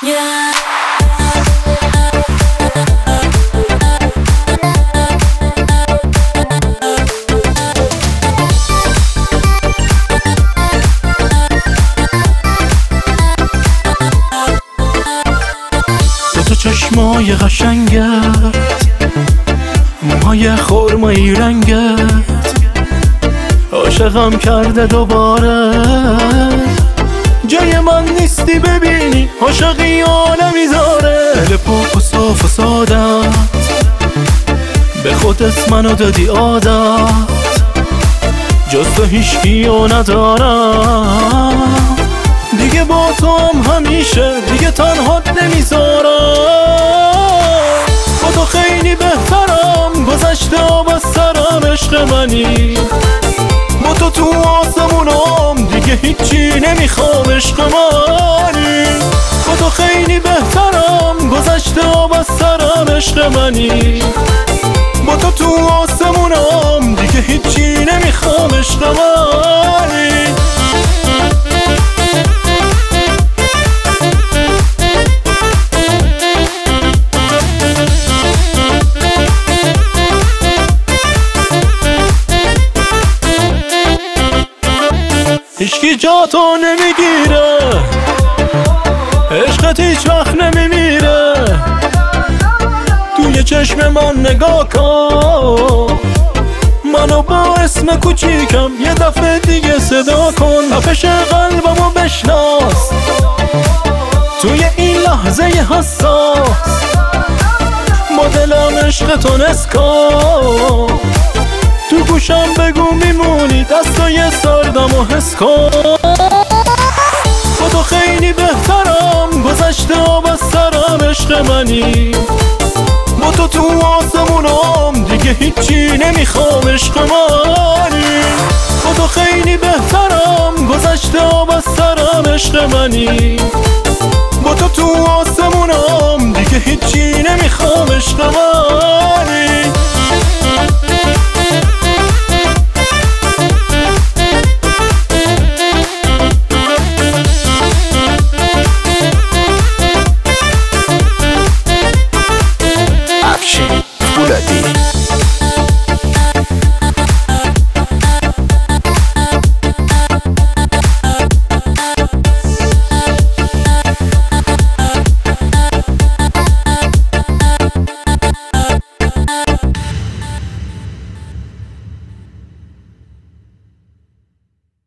تو چشمای قشنگت، موهای خرمایی رنگت، عاشقم کرده دوباره. جای من نیستی ببینی عاشقی عالمی داره. دل پاک و صاف و سادت، به خودت منو دادی عادت، جز تو هیچکیو ندارم. دیگه با تو هم همیشه دیگه تنهات نمیذارم. با تو خیلی بهترم، گذشته آب از سرم عشق منی. با تو آسمونم دیگه هیچی نمیخوام عشق منی. با تو خیلی بهترم، گذشته آب از سرم عشق منی. با تو آسمونم دیگه هیچی نمیخوام عشق منی. هیچکی جا تو نمیگیره، عشقت هیچ وقت نمیمیره. توی چشم من نگاه کن، منو با اسم کوچیکم یه دفعه دیگه صدا کن. تپش قلبمو بشناس توی این لحظه حساس. با دلم عشقتو نسکن، تو گوشم بگو میمونی دستای سردمو حس کن. با تو خیلی بهترم، گذشته آب از سرم عشق منی. با تو آسمونم دیگه هیچی نمیخوام عشق منی. با تو خیلی بهترم، گذشته آب از سرم عشق منی. با تو آسمونم دیگه هیچی نمیخوام عشق منی.